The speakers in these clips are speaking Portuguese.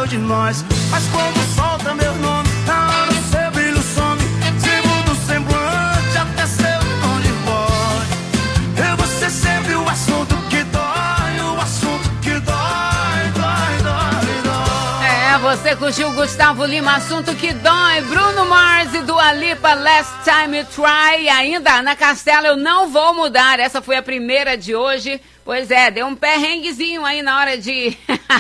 esqueceu de nós. Mas quando solta meu nome, na hora o seu brilho some. Se muda o semblante, até seu tom de voz. Eu vou ser sempre o assunto que dói, o assunto que dói, dói, dói, dói. É, você curtiu Gustavo Lima, assunto que dói. Bruno Mars e Dua Lipa, Last Time You Try. E ainda, Ana Castela, eu não vou mudar. Essa foi a primeira de hoje. Pois é, deu um perrenguezinho aí na hora de...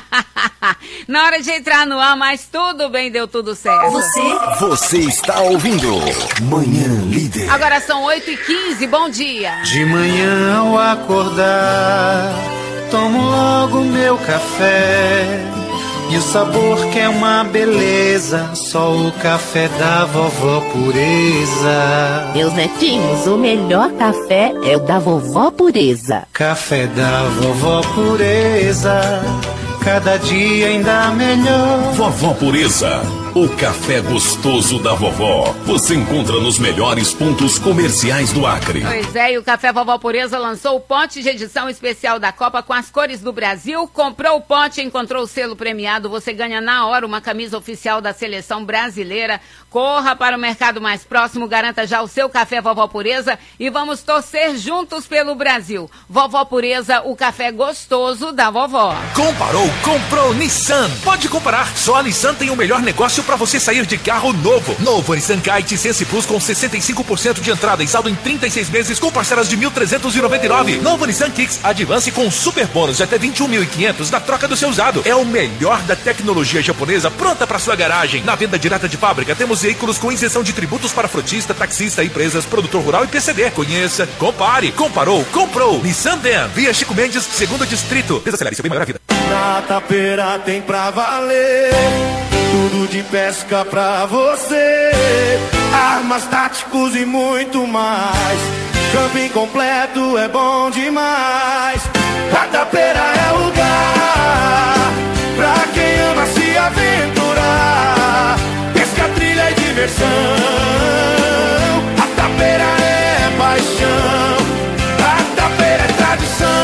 na hora de entrar no ar, mas tudo bem, deu tudo certo. Você está ouvindo Manhã Líder. Agora são 8h15, bom dia. De manhã ao acordar, tomo logo meu café. E o sabor que é uma beleza, só o café da vovó Pureza. Meus netinhos, o melhor café é o da vovó Pureza. Café da vovó Pureza, cada dia ainda melhor. Vovó Pureza, o café gostoso da vovó. Você encontra nos melhores pontos comerciais do Acre. Pois é, e o Café Vovó Pureza lançou o pote de edição especial da Copa com as cores do Brasil. Comprou o pote, encontrou o selo premiado, você ganha na hora uma camisa oficial da seleção brasileira. Corra para o mercado mais próximo, garanta já o seu Café Vovó Pureza e vamos torcer juntos pelo Brasil. Vovó Pureza, o café gostoso da vovó. Comparou, comprou Nissan. Pode comparar, só a Nissan tem o melhor negócio para você sair de carro novo. Novo Nissan Kite Sense Plus com 65% de entrada e saldo em 36 meses com parcelas de 1.399. Novo Nissan Kicks Advance com super bônus de até 21.500 na troca do seu usado. É o melhor da tecnologia japonesa pronta para sua garagem. Na venda direta de fábrica temos veículos com isenção de tributos para frotista, taxista, empresas, produtor rural e PCD. Conheça, compare, comparou, comprou. Nissan Dan, via Chico Mendes, 2º Distrito. Desacelere seu bem maior a vida. Na Tapeira tem pra valer, tudo de pesca pra você, armas, táticos e muito mais. Camping completo é bom demais. A Tapeira é lugar pra quem ama se aventurar. Pesca, trilha e diversão. A Tapeira é paixão. A Tapeira é tradição,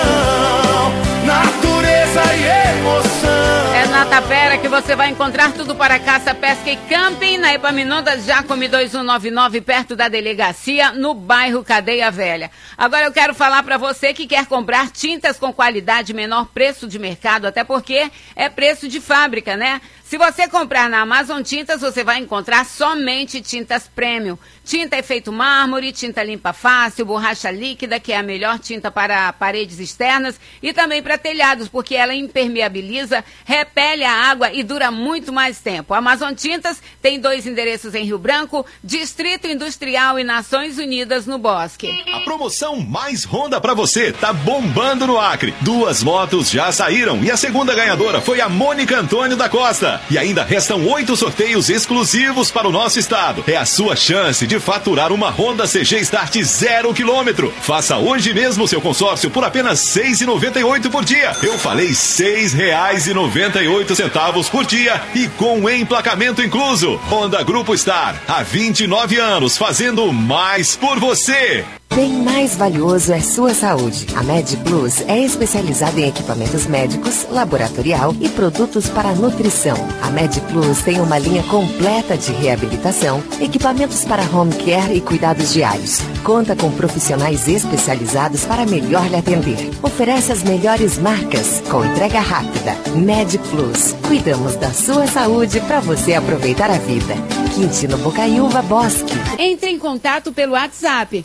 natureza e emoção. É na Tapera que você vai encontrar tudo para caça, pesca e camping, na Epaminondas Jacome 2199, perto da delegacia, no bairro Cadeia Velha. Agora eu quero falar para você que quer comprar tintas com qualidade, menor preço de mercado, até porque é preço de fábrica, né? Se você comprar na Amazon Tintas, você vai encontrar somente tintas premium. Tinta efeito mármore, tinta limpa fácil, borracha líquida, que é a melhor tinta para paredes externas e também para telhados, porque ela impermeabiliza, repele a água e dura muito mais tempo. A Amazon Tintas tem 2 endereços em Rio Branco, Distrito Industrial e Nações Unidas no Bosque. A promoção Mais Honda pra você tá bombando no Acre. 2 motos já saíram e a segunda ganhadora foi a Mônica Antônio da Costa. E ainda restam 8 sorteios exclusivos para o nosso estado. É a sua chance de faturar uma Honda CG Start 0 km. Faça hoje mesmo seu consórcio por apenas R$ 6,98 por dia. Eu falei R$ 6,98 por dia e com emplacamento incluso. Honda Grupo Star, há 29 anos fazendo mais por você. Bem mais valioso é sua saúde. A MedPlus é especializada em equipamentos médicos, laboratorial e produtos para nutrição. A MedPlus tem uma linha completa de reabilitação, equipamentos para home care e cuidados diários. Conta com profissionais especializados para melhor lhe atender. Oferece as melhores marcas com entrega rápida. MedPlus. Cuidamos da sua saúde para você aproveitar a vida. Quintino Bocaiúva Bosque. Entre em contato pelo WhatsApp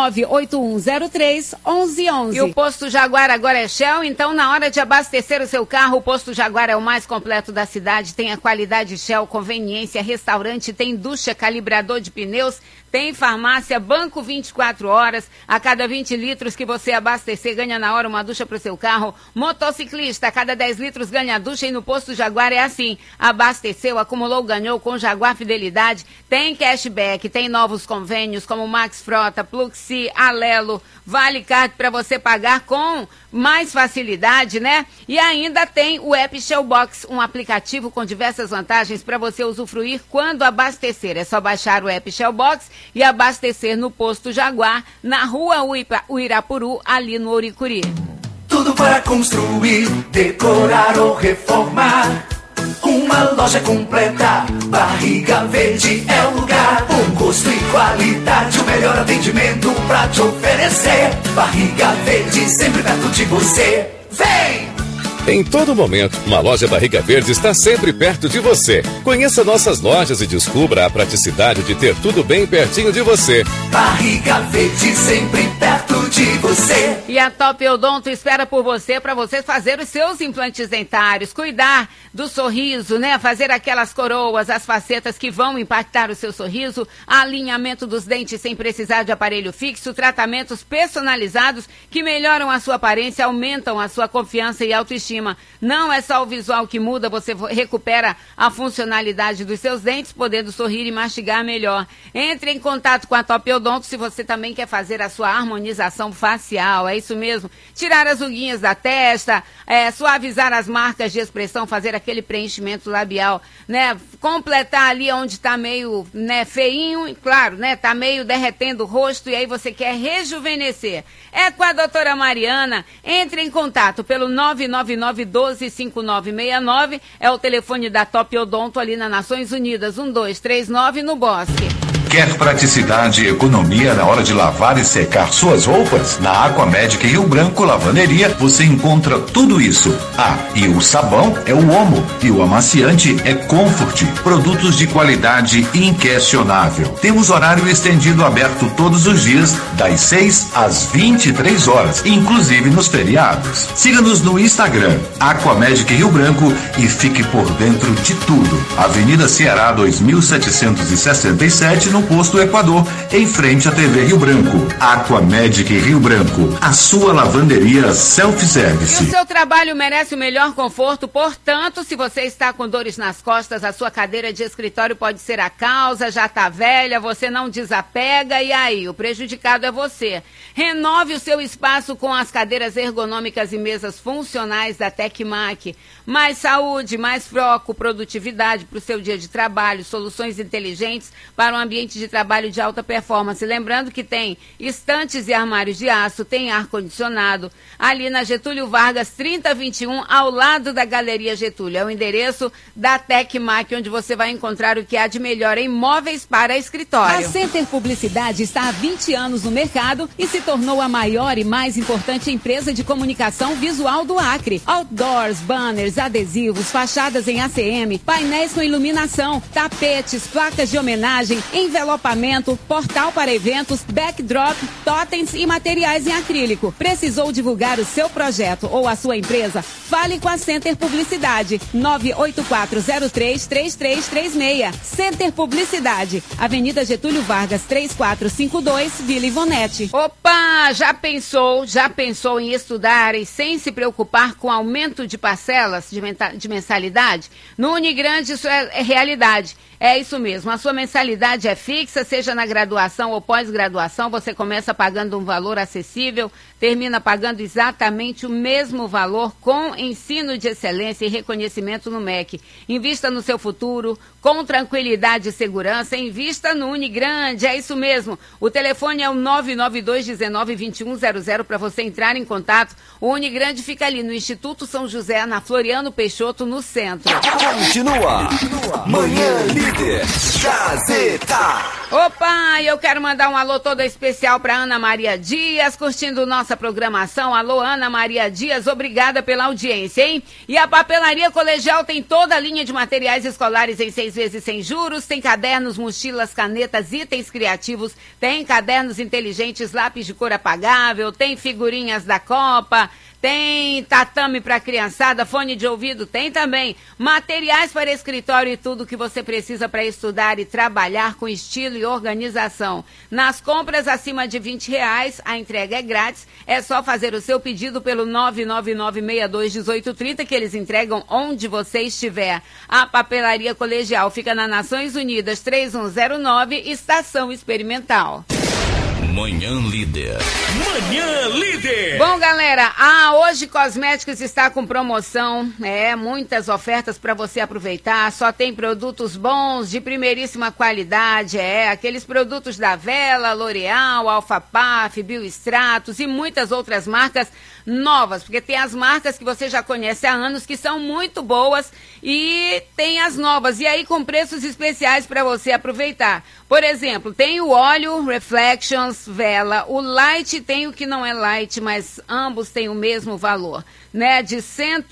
98103-1111. E o Posto Jaguar agora é Shell, então na hora de abastecer o seu carro, o Posto Jaguar é o mais completo da cidade. Tem a qualidade Shell, conveniência, restaurante, tem ducha, calibrador de pneus, tem farmácia, banco 24 horas. A cada 20 litros que você abastecer, ganha na hora uma ducha para o seu carro. Motociclista, a cada 10 litros ganha ducha e no Posto Jaguar é assim. Abasteceu, acumulou, ganhou com Jaguar Fidelidade. Tem cashback, tem novos convênios como Max Frota, Pluxi, Alelo, Vale Card para você pagar com mais facilidade, né? E ainda tem o App Shell Box, um aplicativo com diversas vantagens para você usufruir quando abastecer. É só baixar o App Shell Box e abastecer no Posto Jaguar, na rua Uirapuru, ali no Ouricuri. Tudo para construir, decorar ou reformar. Um loja completa. Barriga Verde é o lugar. Bom gosto e qualidade, o melhor atendimento pra te oferecer. Barriga Verde, sempre perto de você. Vem! Em todo momento, uma loja Barriga Verde está sempre perto de você. Conheça nossas lojas e descubra a praticidade de ter tudo bem pertinho de você. Barriga Verde, sempre perto de você. E a Top Odonto espera por você, para você fazer os seus implantes dentários, cuidar do sorriso, né? Fazer aquelas coroas, as facetas que vão impactar o seu sorriso, alinhamento dos dentes sem precisar de aparelho fixo, tratamentos personalizados que melhoram a sua aparência, aumentam a sua confiança e autoestima. Não é só o visual que muda, você recupera a funcionalidade dos seus dentes, podendo sorrir e mastigar melhor. Entre em contato com a Top Odonto se você também quer fazer a sua harmonização facial, é isso mesmo. Tirar as ruguinhas da testa, suavizar as marcas de expressão, fazer aquele preenchimento labial, né? Completar ali onde está meio, né, feinho, e claro, né, tá meio derretendo o rosto e aí você quer rejuvenescer. É com a doutora Mariana. Entre em contato pelo 999-12-5969, é o telefone da Top Odonto ali na Nações Unidas, 1239 no Bosque. Quer praticidade e economia na hora de lavar e secar suas roupas? Na Aquamedic Rio Branco Lavanderia você encontra tudo isso. E o sabão é o Omo e o amaciante é Comfort. Produtos de qualidade inquestionável. Temos horário estendido aberto todos os dias, das 6 às 23 horas, inclusive nos feriados. Siga-nos no Instagram, Aquamedic Rio Branco, e fique por dentro de tudo. Avenida Ceará 2767, no Posto Equador, em frente à TV Rio Branco. Aquamedic Rio Branco, a sua lavanderia self-service. E o seu trabalho merece o melhor conforto, portanto, se você está com dores nas costas, a sua cadeira de escritório pode ser a causa, já está velha, você não desapega, e aí, o prejudicado é você. Renove o seu espaço com as cadeiras ergonômicas e mesas funcionais da Tecmac. Mais saúde, mais foco, produtividade para o seu dia de trabalho, soluções inteligentes para um ambiente de trabalho de alta performance. Lembrando que tem estantes e armários de aço, tem ar-condicionado, ali na Getúlio Vargas 3021, ao lado da Galeria Getúlio. É o endereço da Tecmac, onde você vai encontrar o que há de melhor em móveis para escritório. A Center Publicidade está há 20 anos no mercado e se tornou a maior e mais importante empresa de comunicação visual do Acre. Outdoors, banners, adesivos, fachadas em ACM, painéis com iluminação, tapetes, placas de homenagem, envelopamento, portal para eventos, backdrop, totens e materiais em acrílico. Precisou divulgar o seu projeto ou a sua empresa? Fale com a Center Publicidade, 984033336. Center Publicidade, Avenida Getúlio Vargas 3452, Vila Ivonete. Opa, já pensou em estudar e sem se preocupar com aumento de parcelas de mensalidade? No Unigrande isso é realidade. É isso mesmo, a sua mensalidade é fixa, seja na graduação ou pós-graduação, você começa pagando um valor acessível, termina pagando exatamente o mesmo valor com ensino de excelência e reconhecimento no MEC. Invista no seu futuro, com tranquilidade e segurança, invista no Unigrande, é isso mesmo. O telefone é o 992192100 para você entrar em contato. O Unigrande fica ali no Instituto São José, na Floriano Peixoto, no centro. Continua. Manhã Líder Gazeta. Opa, eu quero mandar um alô todo especial para Ana Maria Dias, curtindo nossa programação. Alô, Ana Maria Dias, obrigada pela audiência, hein? E a Papelaria Colegial tem toda a linha de materiais escolares em 6 vezes sem juros, tem cadernos, mochilas, canetas, itens criativos, tem cadernos inteligentes, lápis de cor apagável, tem figurinhas da Copa, tem tatame para criançada, fone de ouvido, tem também materiais para escritório e tudo que você precisa para estudar e trabalhar com estilo e organização. Nas compras acima de R$20, a entrega é grátis, é só fazer o seu pedido pelo 999621830 que eles entregam onde você estiver. A Papelaria Colegial fica na Nações Unidas 3109, Estação Experimental. Manhã Líder. Manhã Líder. Bom, galera, a Hoje Cosméticos está com promoção, muitas ofertas para você aproveitar, só tem produtos bons, de primeiríssima qualidade, aqueles produtos da Vela, L'Oréal, Alpha Paf, Biostratos e muitas outras marcas novas, porque tem as marcas que você já conhece há anos que são muito boas e tem as novas, e aí com preços especiais para você aproveitar. Por exemplo, tem o óleo Reflections Vela, o Light tem o que não é Light, mas ambos têm o mesmo valor, né? De R$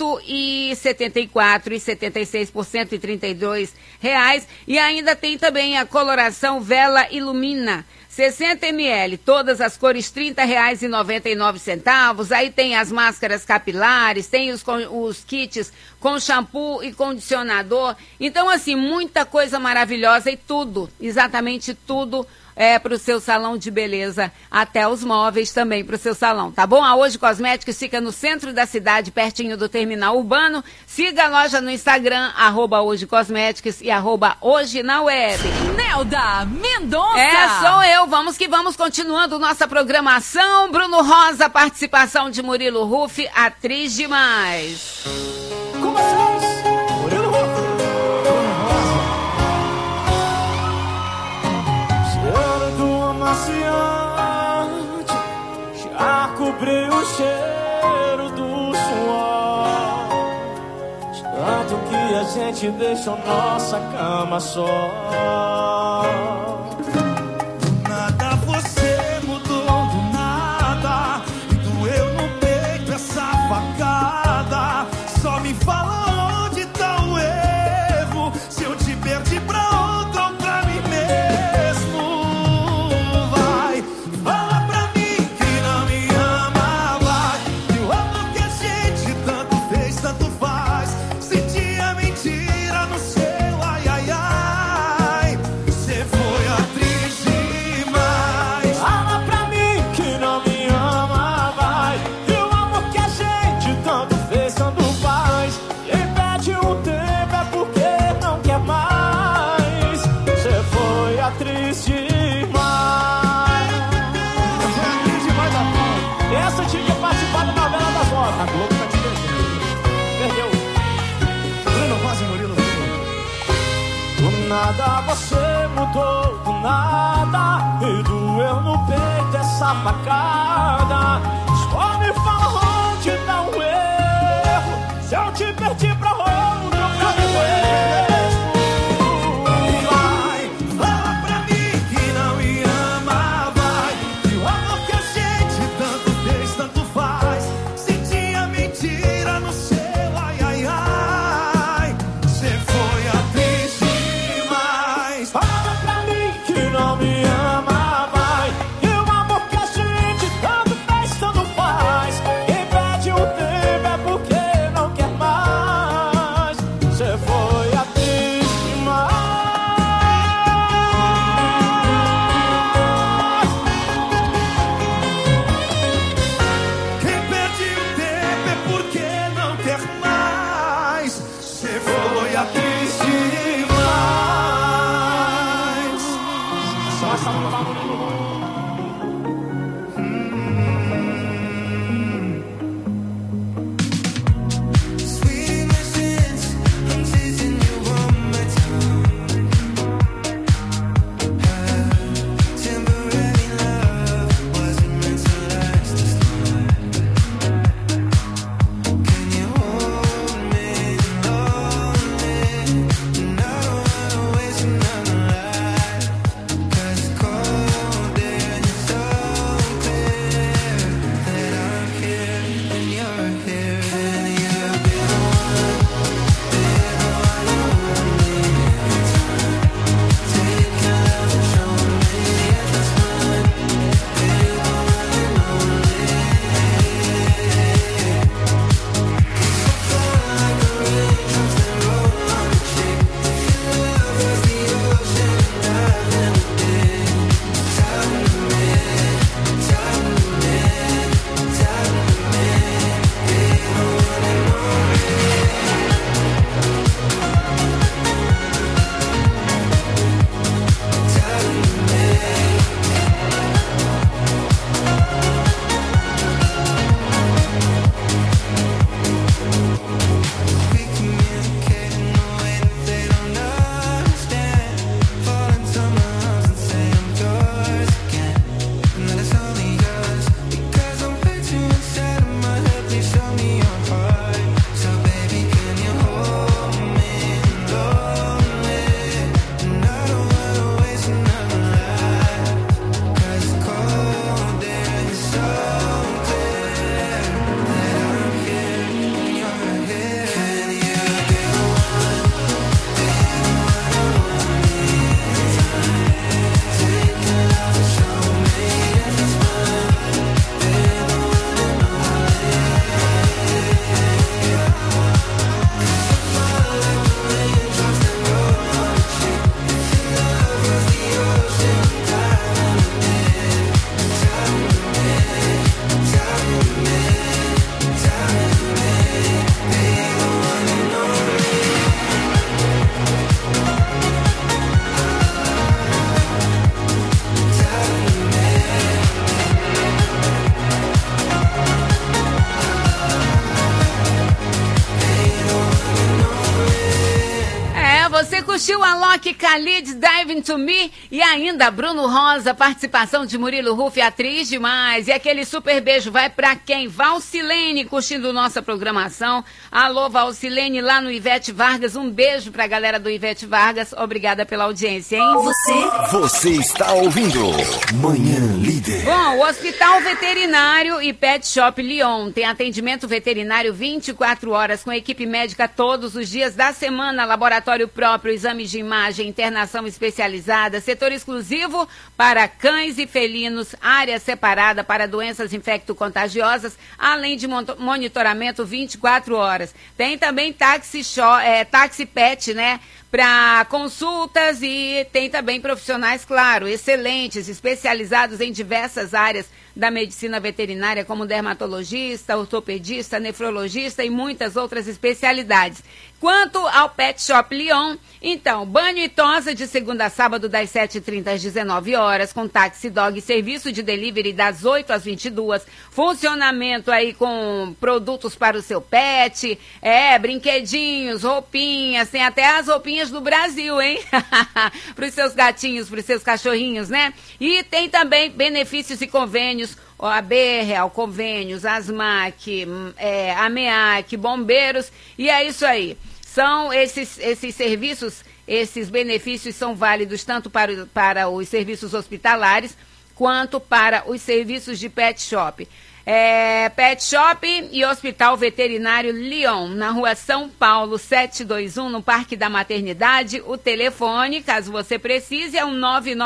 174,76 por R$ 132. E ainda tem também a coloração Vela Ilumina, 60 ml, todas as cores R$ 30,99. Aí tem as máscaras capilares, tem os kits com shampoo e condicionador. Então, assim, muita coisa maravilhosa e tudo, exatamente tudo para o seu salão de beleza, até os móveis também para o seu salão, tá bom? A Hoje Cosméticos fica no centro da cidade, pertinho do terminal urbano. Siga a loja no Instagram, @Hoje Cosméticos e @Hoje na Web. Nelda Mendonça! Sou eu. Vamos que vamos, continuando nossa programação. Bruno Rosa, participação de Murilo Ruff, atriz demais. Como assim? Murilo Ruff. Amaciante, já cobriu o cheiro do suor, de tanto que a gente deixou nossa cama só. Do nada você mudou, do nada, e doeu no peito essa facada. Só me fala onde tá o erro, se eu te perdi pra outro ou pra mim mesmo. Nada, você mudou do nada, e doeu no peito essa facada. Só me fala onde dá um erro, se eu te perdi pra outro eu mesmo. Vai, fala pra mim que não me ama, vai. E o amor que a gente tanto fez, tanto faz. Se tinha mentira no seu, ai, ai, ai. Você foi atriz. Fala pra mim que não me ama, vai. E o amor que a gente tanto fez, tanto você curtiu a Loki Khalid, Dive Into Me e ainda Bruno Rosa, participação de Murilo Ruff, atriz demais. E aquele super beijo vai pra quem? Valcilene, curtindo nossa programação. Alô, Valcilene, lá no Ivete Vargas. Um beijo pra galera do Ivete Vargas. Obrigada pela audiência, hein? Você está ouvindo Manhã Líder. Bom, o Hospital Veterinário e Pet Shop Lyon tem atendimento veterinário 24 horas com equipe médica todos os dias da semana, laboratório próprio, exames de imagem, internação especializada, setor exclusivo para cães e felinos, área separada para doenças infecto-contagiosas, além de monitoramento 24 horas. Tem também táxi pet, né? Para consultas e tem também profissionais, claro, excelentes, especializados em diversas áreas da medicina veterinária, como dermatologista, ortopedista, nefrologista e muitas outras especialidades. Quanto ao Pet Shop Lyon, então, banho e tosa de segunda a sábado das 7h30 às 19 horas, com táxi dog, serviço de delivery das 8 às 22, funcionamento aí com produtos para o seu pet, brinquedinhos, roupinhas, tem até as roupinhas do Brasil, hein? Para os seus gatinhos, para os seus cachorrinhos, né? E tem também benefícios e convênios, OAB, Real Convênios, ASMAC, AMEAC, Bombeiros, e é isso aí. São esses serviços, esses benefícios são válidos tanto para os serviços hospitalares quanto para os serviços de pet shop. Pet Shop e Hospital Veterinário Lyon, na rua São Paulo, 721, no Parque da Maternidade. O telefone, caso você precise, é o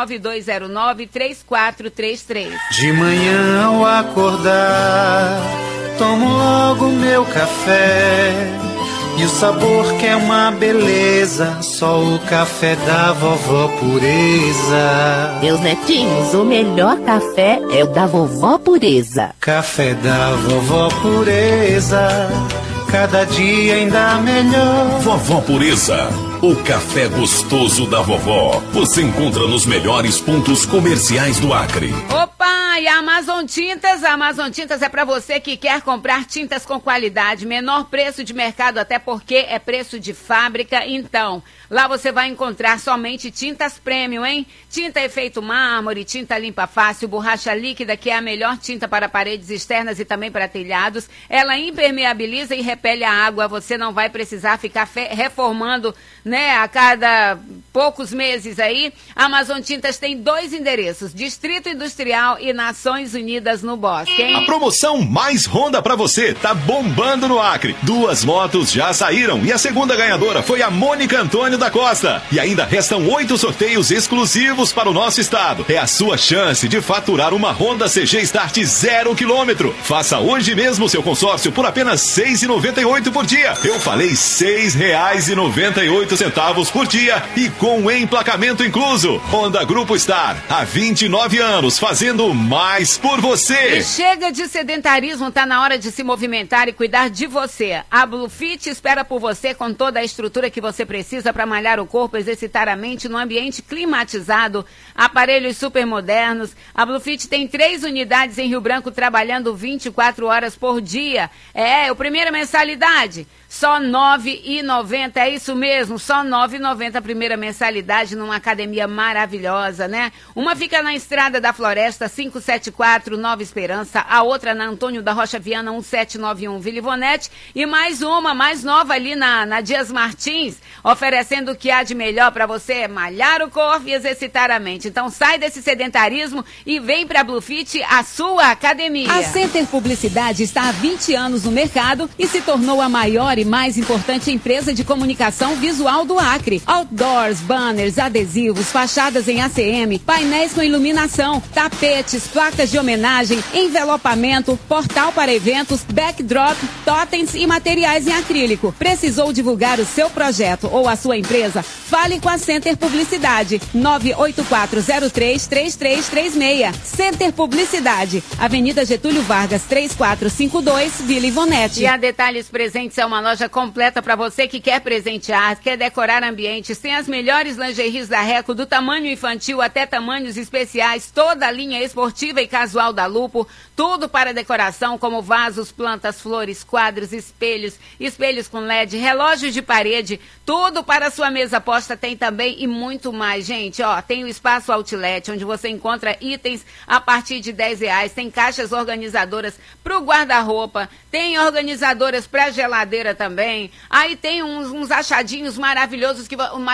99209-3433. De manhã ao acordar, tomo logo meu café. E o sabor que é uma beleza, só o café da Vovó Pureza. Meus netinhos, o melhor café é o da Vovó Pureza. Café da Vovó Pureza, cada dia ainda melhor. Vovó Pureza, o café gostoso da vovó. Você encontra nos melhores pontos comerciais do Acre. Opa, e a Amazon Tintas? A Amazon Tintas é para você que quer comprar tintas com qualidade, menor preço de mercado, até porque é preço de fábrica. Então, lá você vai encontrar somente tintas premium, hein? Tinta efeito mármore, tinta limpa fácil, borracha líquida, que é a melhor tinta para paredes externas e também para telhados. Ela impermeabiliza e repele a água. Você não vai precisar ficar reformando, né, a cada poucos meses aí. A Amazon Tintas tem 2 endereços, Distrito Industrial e Nações Unidas no Bosque, hein? A promoção Mais Honda pra você tá bombando no Acre. 2 motos já saíram e a segunda ganhadora foi a Mônica Antônio da Costa. E ainda restam 8 sorteios exclusivos para o nosso estado. É a sua chance de faturar uma Honda CG Start 0 km. Faça hoje mesmo seu consórcio por apenas R$ 6,98 por dia. Eu falei R$ 6,98 por dia e com emplacamento incluso. Honda Grupo Star, há 29 anos, fazendo mais por você. E chega de sedentarismo, tá na hora de se movimentar e cuidar de você. A Bluefit espera por você com toda a estrutura que você precisa para malhar o corpo, exercitar a mente no ambiente climatizado, aparelhos super modernos. A Bluefit tem 3 unidades em Rio Branco trabalhando 24 horas por dia. A primeira mensalidade, só R$ 9,90, é isso mesmo, só R$ 9,90 a primeira mensalidade numa academia maravilhosa, né? Uma fica na Estrada da Floresta, 574, Nova Esperança, a outra na Antônio da Rocha Viana, 1791, Vila Ivonete, e mais uma, mais nova ali na Dias Martins, oferecendo o que há de melhor para você malhar o corpo e exercitar a mente. Então sai desse sedentarismo e vem pra Bluefit, a sua academia. A Center Publicidade está há 20 anos no mercado e se tornou a maior e mais importante empresa de comunicação visual do Acre. Outdoors, banners, adesivos, fachadas em ACM, painéis com iluminação, tapetes, placas de homenagem, envelopamento, portal para eventos, backdrop, totens e materiais em acrílico. Precisou divulgar o seu projeto ou a sua empresa? Fale com a Center Publicidade. 984033336. Center Publicidade, Avenida Getúlio Vargas, 3452, Vila Ivonete. E a Detalhes Presentes é uma loja completa para você que quer presentear, quer decorar ambientes. Tem as melhores lingeries da Reco, do tamanho infantil até tamanhos especiais, toda a linha esportiva e casual da Lupo, tudo para decoração, como vasos, plantas, flores, quadros, espelhos com LED, relógios de parede, tudo para sua mesa posta tem também e muito mais, gente. Ó, tem o Espaço Outlet, onde você encontra itens a partir de R$10, tem caixas organizadoras para o guarda-roupa, tem organizadoras para geladeira também, aí tem uns achadinhos maravilhosos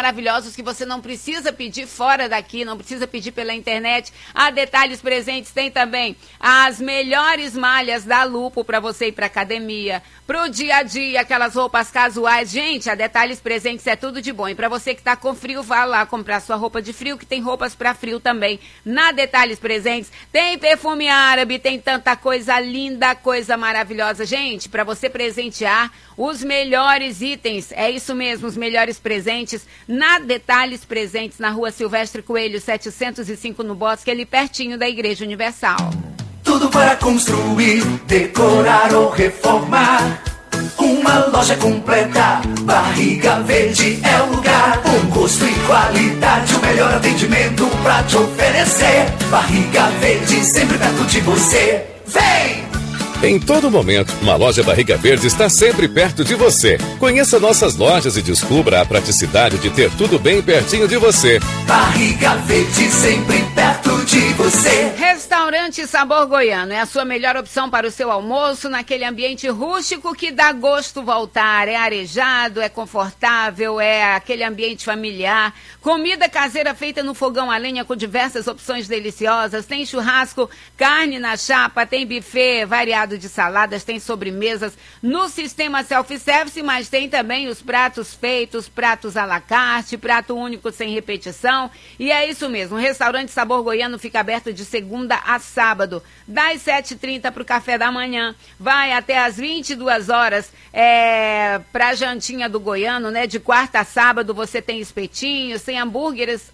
que você não precisa pedir fora daqui, não precisa pedir pela internet. A Detalhes Presentes tem também as melhores malhas da Lupo para você ir para academia, pro dia a dia, aquelas roupas casuais. Gente, a Detalhes Presentes é tudo de bom. E para você que tá com frio, vá lá comprar sua roupa de frio, que tem roupas para frio também. Na Detalhes Presentes tem perfume árabe, tem tanta coisa linda, coisa maravilhosa. Gente, para você presentear os melhores itens, é isso mesmo, os melhores presentes, na Detalhes Presentes, na Rua Silvestre Coelho, 705 no Bosque, ali pertinho da Igreja Universal. Tudo para construir, decorar ou reformar. Uma loja completa, Barriga Verde é o lugar. Bom gosto e qualidade, o melhor atendimento pra te oferecer. Barriga Verde, sempre perto de você. Vem! Em todo momento, uma loja Barriga Verde está sempre perto de você. Conheça nossas lojas e descubra a praticidade de ter tudo bem pertinho de você. Barriga Verde, sempre perto de você. Restaurante Sabor Goiano é a sua melhor opção para o seu almoço, naquele ambiente rústico que dá gosto voltar. É arejado, é confortável, é aquele ambiente familiar. Comida caseira feita no fogão a lenha com diversas opções deliciosas. Tem churrasco, carne na chapa, tem buffet variado de saladas, tem sobremesas no sistema self-service, mas tem também os pratos feitos, pratos à la carte, prato único sem repetição. E é isso mesmo, o restaurante Sabor Goiano fica aberto de segunda a sábado, das 7h30 para o café da manhã, vai até às 22 horas para a jantinha do Goiano, né? De quarta a sábado você tem espetinhos, tem hambúrgueres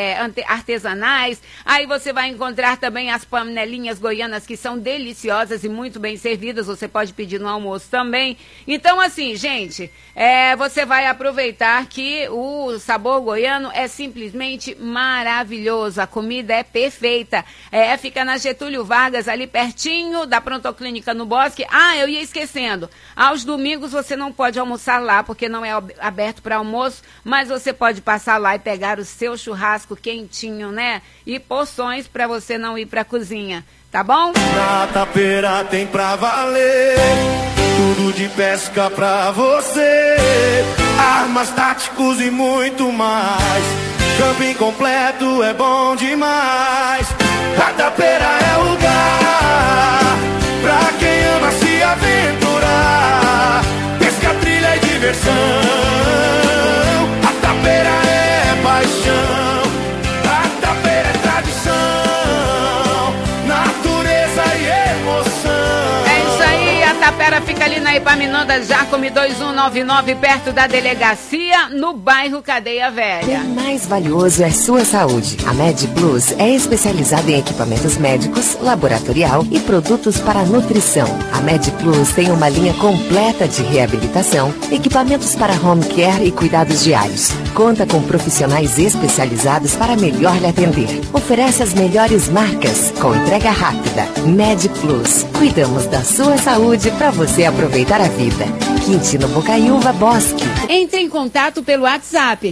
artesanais, aí você vai encontrar também as panelinhas goianas que são deliciosas e muito bem servidas, você pode pedir no almoço também. Então assim, gente, você vai aproveitar que o Sabor Goiano é simplesmente maravilhoso, a comida é perfeita, fica na Getúlio Vargas, ali pertinho da Prontoclínica no Bosque. Eu ia esquecendo, aos domingos você não pode almoçar lá, porque não é aberto para almoço, mas você pode passar lá e pegar o seu churrasco quentinho, né? E porções para você não ir para a cozinha, tá bom? Na Tapeira tem pra valer, tudo de pesca pra você, armas, táticos e muito mais. Camping completo é bom demais. A Tapeira é lugar pra quem ama se aventurar. Pesca, trilha e diversão. A Tapeira é paixão. A Tapeira é tradição, natureza e emoção. É isso aí, a Tapera fica ali na Epaminondas Jacome 2199, perto da delegacia, no bairro Cadeia Velha. O mais valioso é sua saúde. A MedPlus é especializada em equipamentos médicos, laboratorial e produtos para nutrição. A MedPlus tem uma linha completa de reabilitação, equipamentos para home care e cuidados diários. Conta com profissionais especializados para melhor lhe atender. Oferece as melhores marcas com entrega rápida. MedPlus. Cuidamos da sua saúde para você aproveitar a vida. Quintino Bocaiúva Bosque. Entre em contato pelo WhatsApp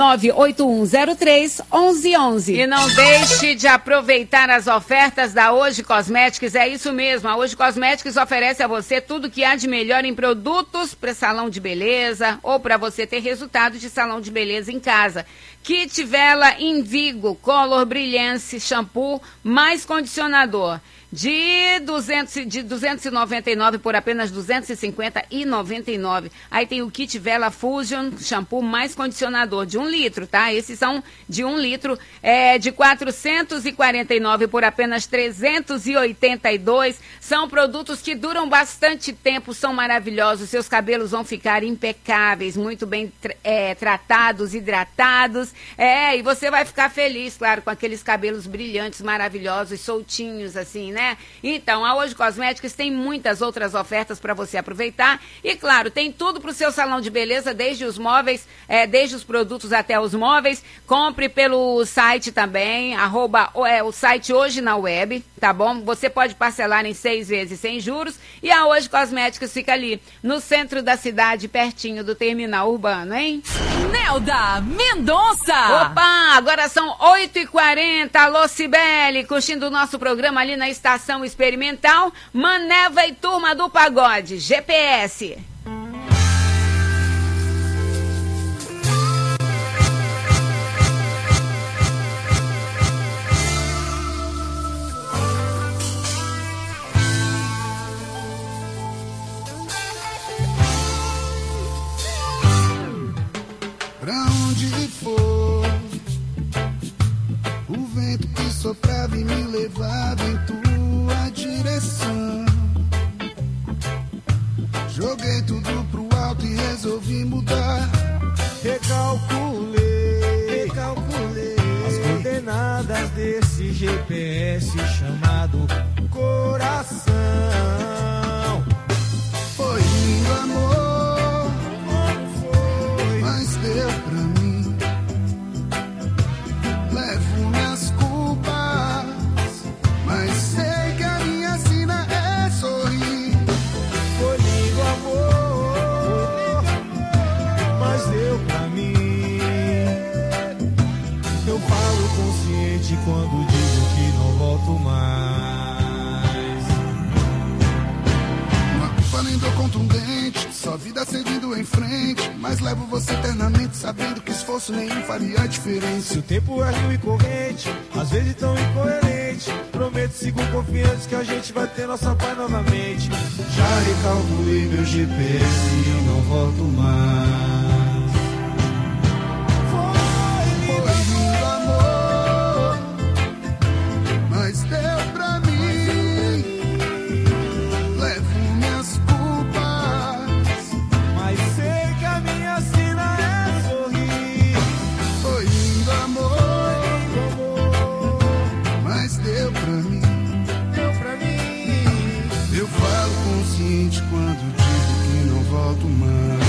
98103-1111. E não deixe de aproveitar as ofertas da Hoje Cosméticos, é isso mesmo, a Hoje Cosméticos oferece a você tudo que há de melhor em produtos para salão de beleza ou para você ter resultado de salão de beleza em casa. Kit Vela Invigo, Color Brilhance, shampoo mais condicionador. De 299 por apenas 250,99. Aí tem o Kit Vela Fusion, shampoo mais condicionador de 1 litro, tá? Esses são de 1 litro, de 449 por apenas 382. São produtos que duram bastante tempo, são maravilhosos. Seus cabelos vão ficar impecáveis, muito bem tratados, hidratados. E você vai ficar feliz, claro, com aqueles cabelos brilhantes, maravilhosos, soltinhos, assim, né? né? Então, a Hoje Cosméticos tem muitas outras ofertas para você aproveitar. E, claro, tem tudo para o seu salão de beleza, desde os móveis, desde os produtos até os móveis. Compre pelo site também, o site Hoje na Web, tá bom? Você pode parcelar em 6 vezes sem juros. E a Hoje Cosméticos fica ali, no centro da cidade, pertinho do terminal urbano, hein? Nelda Mendonça! Opa, agora são 8h40. Alô, Cibele, curtindo o nosso programa ali na Estação Experimental. Maneva e Turma do Pagode, GPS. Pra onde for, o vento que soprava e me levava em tua direção. Joguei tudo pro alto e resolvi mudar. Recalculei as coordenadas desse GPS chamado coração. Foi lindo, amor, mas deu pra mim. Levo minhas culpas, mas sei que a minha sina é sorrir. Foi lindo, amor, mas deu pra mim. Eu falo consciente quando digo que não volto mais. Uma culpa nem dou contundente, só vida seguindo em frente. Mas levo você eternamente, sabendo que esforço nenhum faria diferença. Se o tempo é rio e corrente, às vezes tão incoerente, prometo, sigo confiante que a gente vai ter nossa paz novamente. Já recalculei meu GPS e eu não volto mais. Foi lindo, amor, mas deu pra mim. Levo minhas culpas, mas sei que a minha sina é sorrir. Foi lindo, amor, mas deu pra mim. Eu falo consciente quando digo que não volto mais.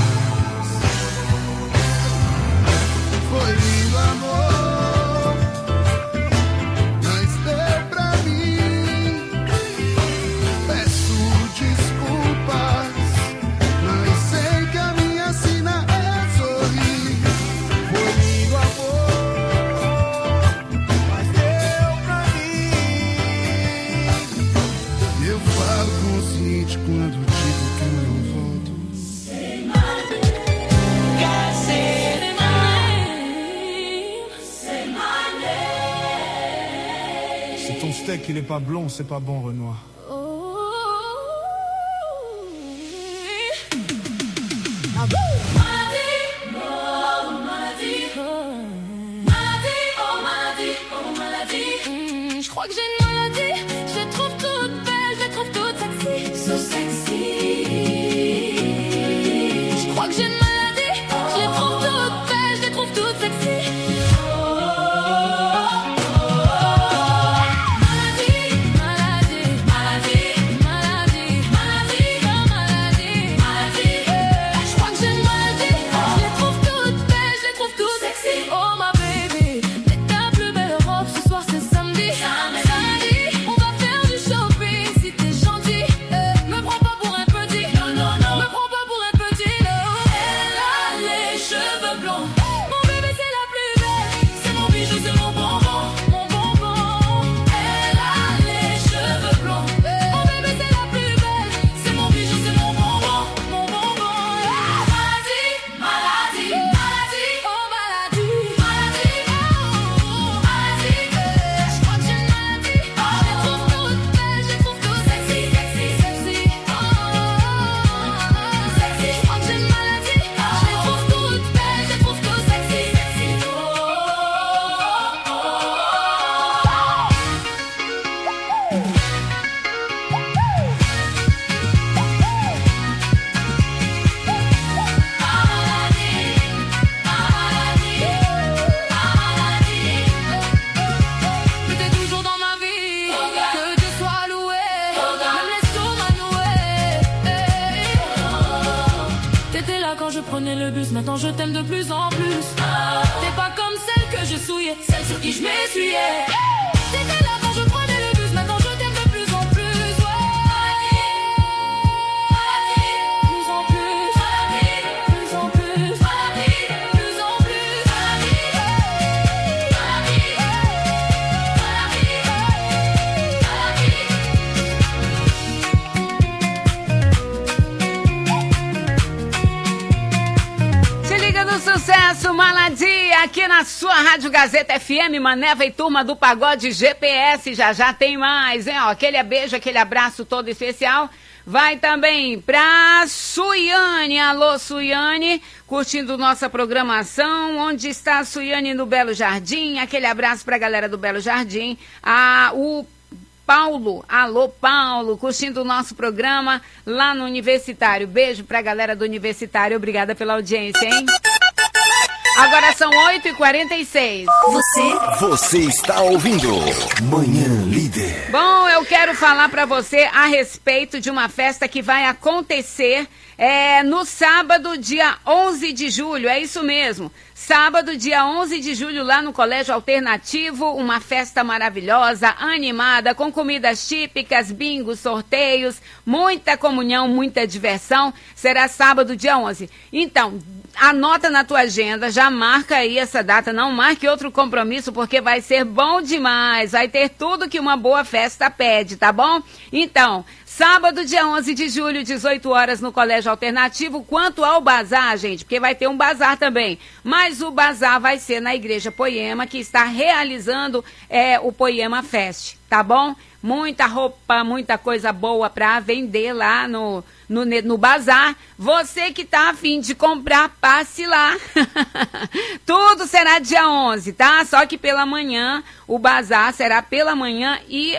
Foi lindo, amor, mas deu pra mim. Peço desculpas, mas sei que a minha sina é sorrir. Foi lindo, amor, mas deu pra mim. Eu falo consciente quando digo que eu não volto. Si ton steak il est pas blond, c'est pas bon, Renoir. Je crois que j'ai une maladie, je les trouve toutes belles, je les trouve toutes sexy. So sexy. Je crois que j'ai une maladie, je les trouve toutes belles, je les trouve toutes sexy. Maladie. Je crois que j'ai une maladie, le bus, maintenant je t'aime de plus en plus. T'es pas comme celle que je souillais, celle sur qui je m'essuyais. T'étais là quand je prenais le bus, maintenant je t'aime de plus en plus. Sucesso, Maladia, aqui na sua Rádio Gazeta FM, Maneva e Turma do Pagode GPS, já tem mais, hein? Ó, aquele beijo, aquele abraço todo especial, vai também pra Suiane, alô Suiane, curtindo nossa programação, onde está a Suiane no Belo Jardim, aquele abraço pra galera do Belo Jardim, o Paulo, alô Paulo, curtindo o nosso programa lá no Universitário, beijo pra galera do Universitário, obrigada pela audiência, hein? Agora são 8h46. Você está ouvindo Manhã Líder. Bom, eu quero falar para você a respeito de uma festa que vai acontecer no sábado, dia 11 de julho. É isso mesmo. Sábado, dia 11 de julho, lá no Colégio Alternativo, uma festa maravilhosa, animada, com comidas típicas, bingos, sorteios, muita comunhão, muita diversão. Será sábado, dia 11. Então, anota na tua agenda, já marca aí essa data, não marque outro compromisso, porque vai ser bom demais, vai ter tudo que uma boa festa pede, tá bom? Então, sábado, dia 11 de julho, 18 horas no Colégio Alternativo. Quanto ao bazar, gente, porque vai ter um bazar também, mas o bazar vai ser na Igreja Poema, que está realizando o Poema Fest, tá bom? Muita roupa, muita coisa boa para vender lá no bazar. Você que tá a fim de comprar, passe lá. Tudo será dia 11, tá? Só que pela manhã, o bazar será pela manhã e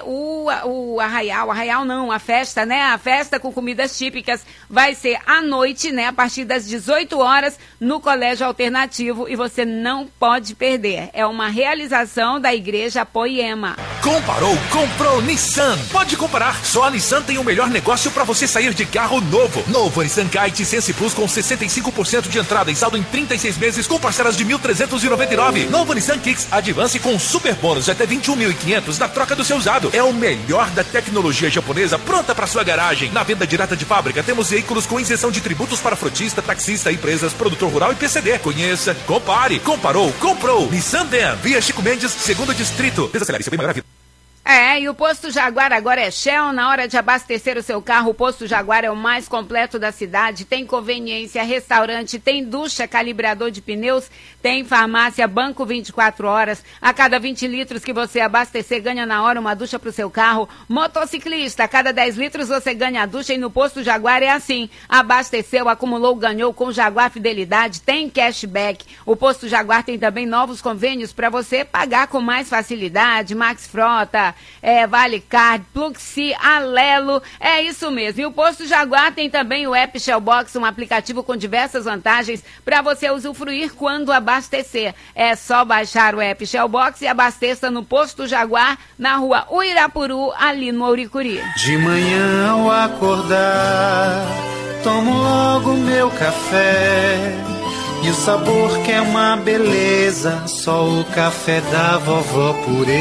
o arraial não, a festa, né? A festa com comidas típicas vai ser à noite, né? A partir das 18 horas no Colégio Alternativo, e você não pode perder. É uma realização da Igreja Poema. Comparou, comprou Nissan. Pode comparar, só a Nissan tem o melhor negócio para você sair de carro novo. Novo Nissan Kite Sense Plus com 65% de entrada e saldo em 36 meses com parcelas de 1.399. Novo Nissan Kicks Advance com super bônus de até 21.500 na troca do seu usado. É o melhor da tecnologia japonesa pronta para sua garagem. Na venda direta de fábrica temos veículos com isenção de tributos para frotista, taxista, empresas, produtor rural e PCD. Conheça, compare, comparou, comprou. Nissan Den, Via Chico Mendes, 2º Distrito. Desacelere seu bem maior vida. E o Posto Jaguar agora é Shell. Na hora de abastecer o seu carro, o Posto Jaguar é o mais completo da cidade. Tem conveniência, restaurante, tem ducha, calibrador de pneus, tem farmácia, banco 24 horas. A cada 20 litros que você abastecer, ganha na hora uma ducha para o seu carro. Motociclista, a cada 10 litros você ganha a ducha, e no Posto Jaguar é assim. Abasteceu, acumulou, ganhou com Jaguar Fidelidade, tem cashback. O Posto Jaguar tem também novos convênios para você pagar com mais facilidade. Max Frota, Vale Card, Pluxi, Alelo, é isso mesmo. E o Posto Jaguar tem também o app Shellbox, um aplicativo com diversas vantagens para você usufruir quando abastecer. É só baixar o app Shellbox e abasteça no Posto Jaguar, na rua Uirapuru, ali no Auricuri. De manhã ao acordar, tomo logo meu café. E o sabor que é uma beleza, só o café da vovó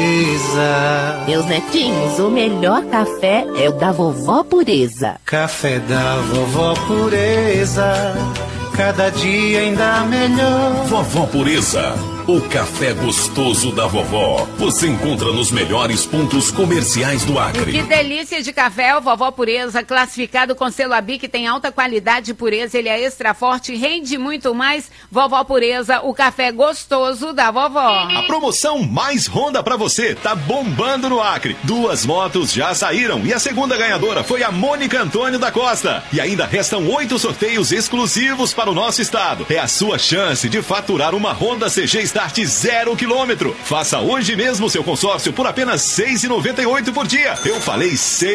Pureza. Meus netinhos, o melhor café é o da vovó Pureza. Café da vovó Pureza, cada dia ainda melhor. Vovó Pureza, o café gostoso da vovó. Você encontra nos melhores pontos comerciais do Acre. E que delícia de café, o Vovó Pureza, classificado com selo ABI, que tem alta qualidade e pureza. Ele é extra forte, rende muito mais. Vovó Pureza, o café gostoso da vovó. A promoção Mais Honda pra você tá bombando no Acre. 2 motos já saíram e a segunda ganhadora foi a Mônica Antônio da Costa. E ainda restam 8 sorteios exclusivos para o nosso estado. É a sua chance de faturar uma Honda CG Start 0 km. Faça hoje mesmo seu consórcio por apenas R$ 6,98 por dia. Eu falei R$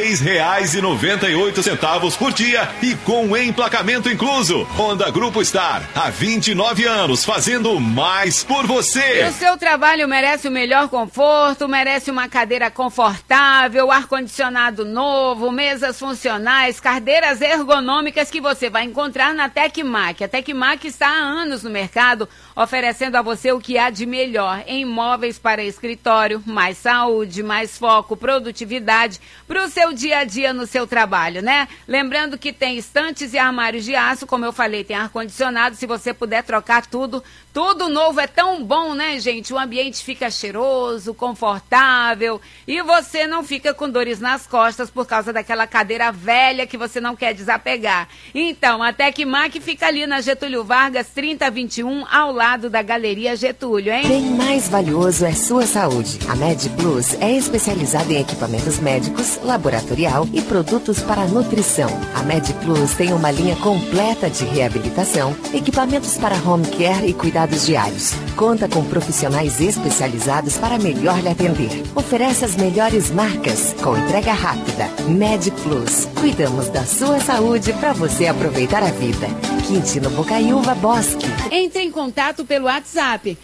6,98 por dia e com emplacamento incluso. Honda Grupo Star, há 29 anos, fazendo mais por você. O seu trabalho merece o melhor conforto, merece uma cadeira confortável, ar-condicionado novo, mesas funcionais, cadeiras ergonômicas que você vai encontrar na Tecmac. A Tecmac está há anos no mercado, oferecendo a você o que há de melhor em móveis para escritório, mais saúde, mais foco, produtividade para o seu dia a dia no seu trabalho, né? Lembrando que tem estantes e armários de aço, como eu falei, tem ar-condicionado, se você puder trocar tudo novo é tão bom, né, gente? O ambiente fica cheiroso, confortável e você não fica com dores nas costas por causa daquela cadeira velha que você não quer desapegar. Então, a Tecmac fica ali na Getúlio Vargas, 3021, ao lado da Galeria Getúlio, hein? Bem mais valioso é sua saúde. A MedPlus é especializada em equipamentos médicos, laboratorial e produtos para nutrição. A MedPlus tem uma linha completa de reabilitação, equipamentos para home care e cuidados diários. Conta com profissionais especializados para melhor lhe atender. Oferece as melhores marcas com entrega rápida. MedPlus. Cuidamos da sua saúde para você aproveitar a vida. Quintino Bocaiúva Bosque. Entre em contato pelo WhatsApp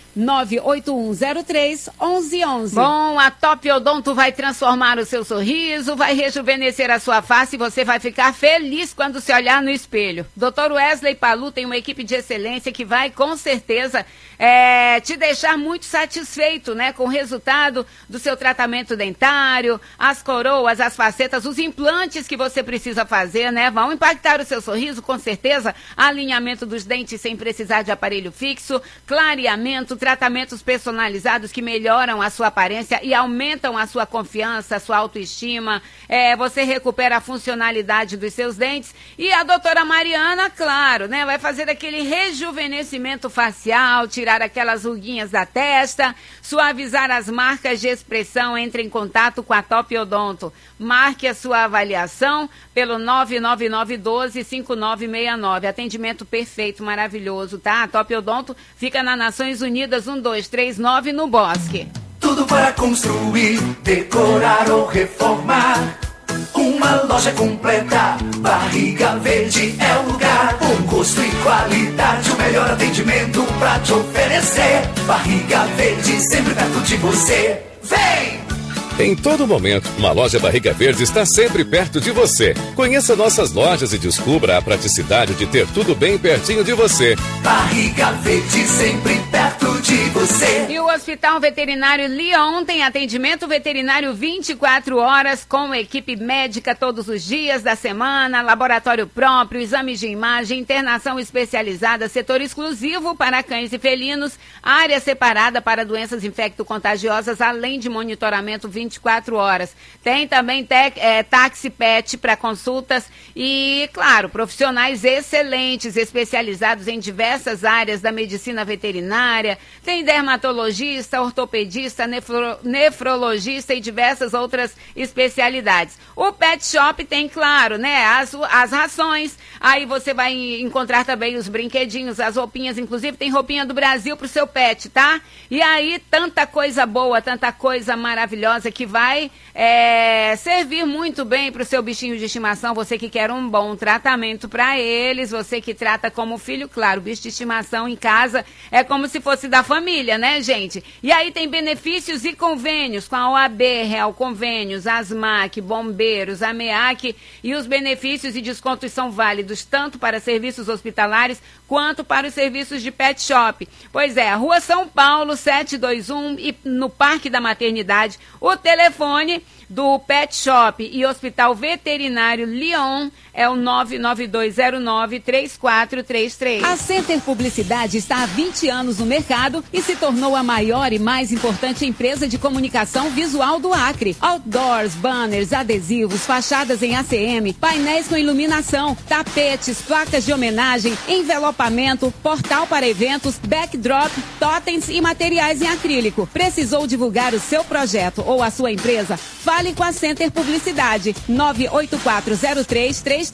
98103-1111. Bom, a Top Odonto vai transformar o seu sorriso, vai rejuvenescer a sua face e você vai ficar feliz quando se olhar no espelho. Dr. Wesley Palu tem uma equipe de excelência que vai, com certeza, te deixar muito satisfeito, né, com o resultado do seu tratamento dentário, as coroas, as facetas, os implantes que você precisa fazer, né, vão impactar o seu sorriso, com certeza, alinhamento dos dentes sem precisar de aparelho fixo, clareamento, tratamentos personalizados que melhoram a sua aparência e aumentam a sua confiança, a sua autoestima, você recupera a funcionalidade dos seus dentes e a doutora Mariana, claro, né, vai fazer aquele rejuvenescimento facial, tirar aquelas ruguinhas da testa, suavizar as marcas de expressão. Entre em contato com a Top Odonto. Marque a sua avaliação pelo 99912-5969. Atendimento perfeito, maravilhoso, tá? A Top Odonto fica na Nações Unidas 1239 no Bosque. Tudo para construir, decorar ou reformar. Uma loja completa, Barriga Verde é o lugar. Bom gosto e qualidade, o melhor atendimento pra te oferecer. Barriga Verde, sempre perto de você. Vem! Em todo momento, uma loja Barriga Verde está sempre perto de você. Conheça nossas lojas e descubra a praticidade de ter tudo bem pertinho de você. Barriga Verde, sempre perto de você. E o Hospital Veterinário Lyon tem atendimento veterinário 24 horas com equipe médica todos os dias da semana, laboratório próprio, exames de imagem, internação especializada, setor exclusivo para cães e felinos, área separada para doenças infecto-contagiosas, além de monitoramento 24 horas. Tem também táxi pet para consultas e, claro, profissionais excelentes, especializados em diversas áreas da medicina veterinária. Tem dermatologista, ortopedista, nefrologista e diversas outras especialidades. O Pet Shop tem, claro, né, as rações. Aí você vai encontrar também os brinquedinhos, as roupinhas, inclusive tem roupinha do Brasil pro seu pet, tá? E aí, tanta coisa boa, tanta coisa maravilhosa que vai servir muito bem pro seu bichinho de estimação, você que quer um bom tratamento para eles, você que trata como filho, claro, bicho de estimação em casa é como se fosse da família, né, gente? E aí tem benefícios e convênios com a OAB, Real Convênios, ASMAC, Bombeiros, AMEAC, e os benefícios e descontos são válidos tanto para serviços hospitalares quanto para os serviços de pet shop. Pois é, Rua São Paulo, 721 e no Parque da Maternidade, o telefone do Pet Shop e Hospital Veterinário Lyon é o 99209-3433. A Center Publicidade está há 20 anos no mercado e se tornou a maior e mais importante empresa de comunicação visual do Acre. Outdoors, banners, adesivos, fachadas em ACM, painéis com iluminação, tapetes, placas de homenagem, envelopamento, portal para eventos, backdrop, totens e materiais em acrílico. Precisou divulgar o seu projeto ou a sua empresa? Fale com a Center Publicidade, 984033336.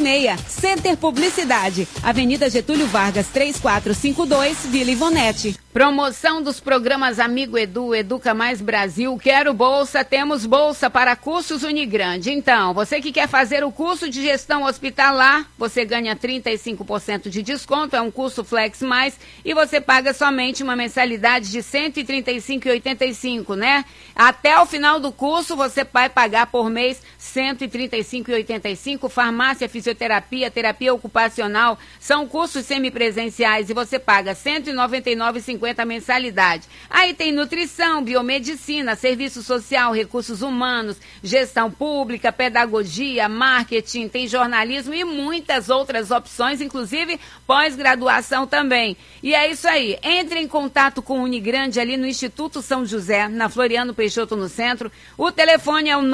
Center Publicidade, Avenida Getúlio Vargas, 3452, Vila Ivonete. Promoção dos programas Amigo Edu, Educa Mais Brasil, Quero Bolsa, temos bolsa para cursos Unigrande. Então, você que quer fazer o curso de gestão hospitalar, você ganha 35% de desconto, é um curso Flex Mais, e você paga somente uma mensalidade de R$ 135,85, né? Até o final do curso, você vai pagar por mês R$ 135,85, farmácia, fisioterapia, terapia ocupacional, são cursos semipresenciais e você paga R$ 199,50 mensalidade. Aí tem nutrição, biomedicina, serviço social, recursos humanos, gestão pública, pedagogia, marketing, tem jornalismo e muitas outras opções, inclusive pós-graduação também. E é isso aí. Entre em contato com o Unigrande ali no Instituto São José, na Floriano Peixoto, no centro. O telefone é o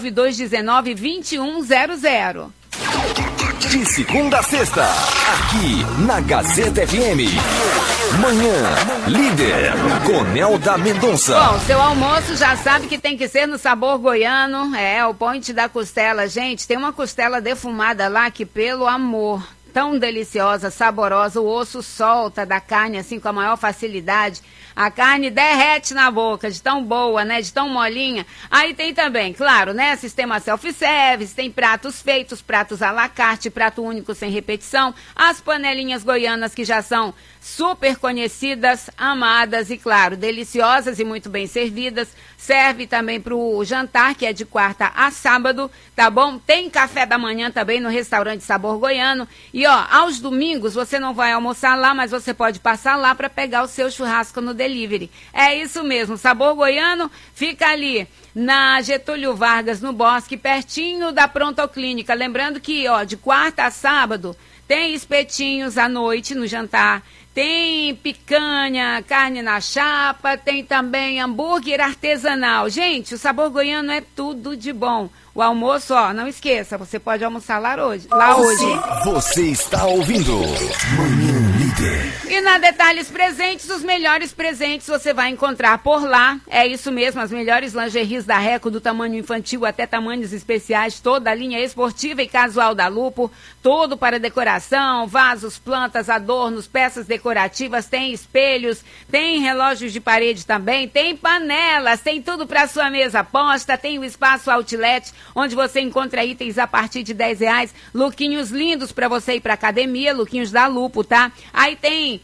99219-2100. De segunda a sexta, aqui na Gazeta FM. Manhã Líder, com Nelda Mendonça. Bom, seu almoço já sabe que tem que ser no sabor goiano. É, o point da costela. Gente, tem uma costela defumada lá que, pelo amor, tão deliciosa, saborosa, o osso solta da carne assim com a maior facilidade. A carne derrete na boca, de tão boa, né? De tão molinha. Aí tem também, claro, né? Sistema self-service, tem pratos feitos, pratos à la carte, prato único sem repetição. As panelinhas goianas que já são super conhecidas, amadas e, claro, deliciosas e muito bem servidas. Serve também para o jantar, que é de quarta a sábado, tá bom? Tem café da manhã também no restaurante Sabor Goiano. E, ó, aos domingos você não vai almoçar lá, mas você pode passar lá para pegar o seu churrasco no delivery. É isso mesmo, Sabor Goiano fica ali na Getúlio Vargas, no Bosque, pertinho da Prontoclínica. Lembrando que, ó, de quarta a sábado tem espetinhos à noite no jantar. Tem picanha, carne na chapa, tem também hambúrguer artesanal. Gente, o Sabor Goiano é tudo de bom. O almoço, ó, não esqueça, você pode almoçar lá hoje. Você está ouvindo Manhã Líder. E na Detalhes Presentes, os melhores presentes você vai encontrar por lá. É isso mesmo, as melhores lingeries da Reco, do tamanho infantil até tamanhos especiais, toda a linha esportiva e casual da Lupo, tudo para decoração, vasos, plantas, adornos, peças decorativas, tem espelhos, tem relógios de parede também, tem panelas, tem tudo para sua mesa posta, tem o espaço outlet, onde você encontra itens a partir de R$10, lookinhos lindos para você ir para academia, lookinhos da Lupo, tá? Aí tem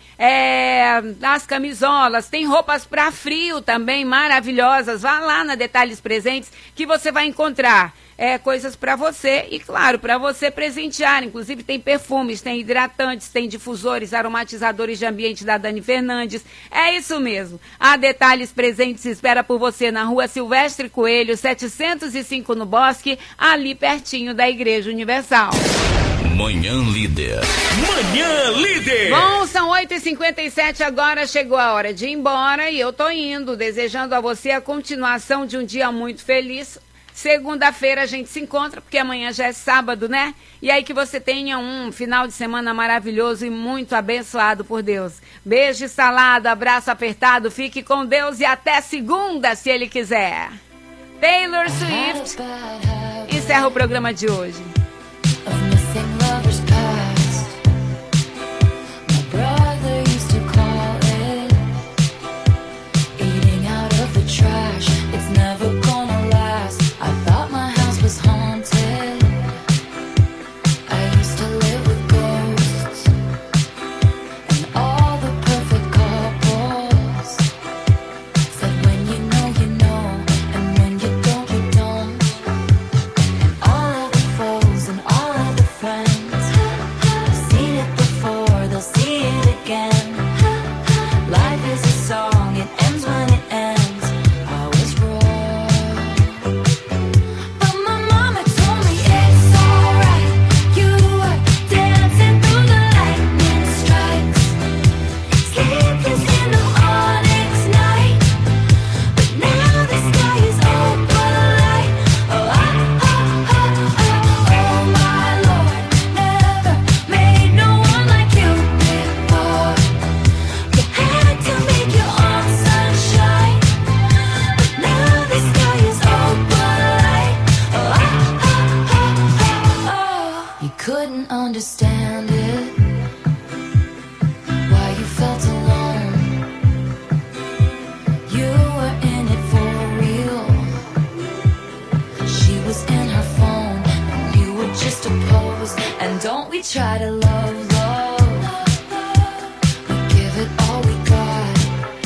as camisolas, tem roupas para frio também, maravilhosas. Vá lá na Detalhes Presentes que você vai encontrar coisas para você e, claro, para você presentear. Inclusive tem perfumes, tem hidratantes, tem difusores, aromatizadores de ambiente da Dani Fernandes. É isso mesmo. A Detalhes Presentes espera por você na Rua Silvestre Coelho, 705 no Bosque, ali pertinho da Igreja Universal. Manhã Líder. Manhã Líder. Bom, são 8h57 agora, chegou a hora de ir embora e eu tô indo, desejando a você a continuação de um dia muito feliz. Segunda-feira a gente se encontra, porque amanhã já é sábado, né? E aí que você tenha um final de semana maravilhoso e muito abençoado por Deus. Beijo salado, abraço apertado, fique com Deus e até segunda, se Ele quiser. Taylor Swift encerra o programa de hoje. All of the folks try to love, we give it all we got.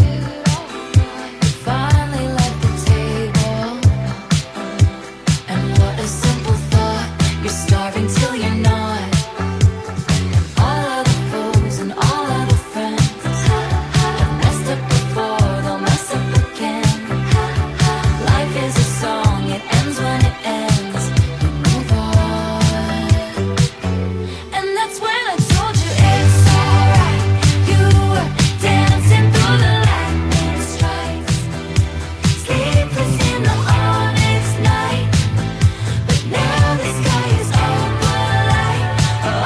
We finally left the table, and what a simple thought. You're starving till you're not. All of the foes and all of the friends have messed up before, they'll mess up again. Life is a song, it ends when it ends. You move on. And that's when I told you it's alright. You were dancing through the lightning strikes, sleepless in the onyx night. But now the sky is overlight. Oh,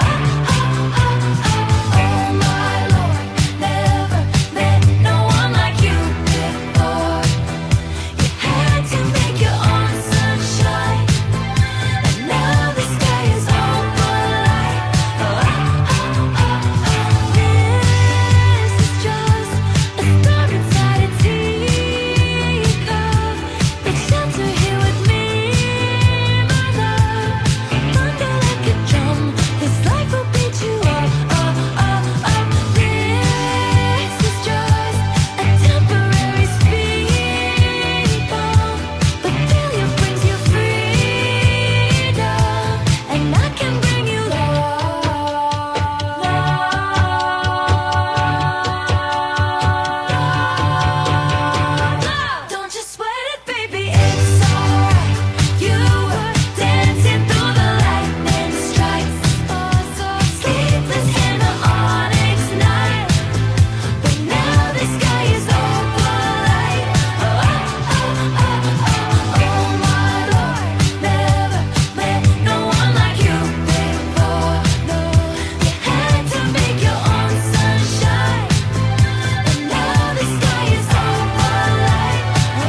my Lord, never met no one like you before. You had to make your own sunshine, and now the sky is overlight. This is just a star inside a teacup. Take shelter here with me, my love. Thunder like a drum, this life will beat you up. This is just a temporary speed bump, but failure brings you freedom, and I can bring you love. Don't you sweat it, baby, it's alright. You were dancing through the lightning strikes, sleepless in the onyx night. But now the sky is overlight. Oh, my Lord, never met no one like you before. No, you had to make your own sunshine, and now the sky is overlight.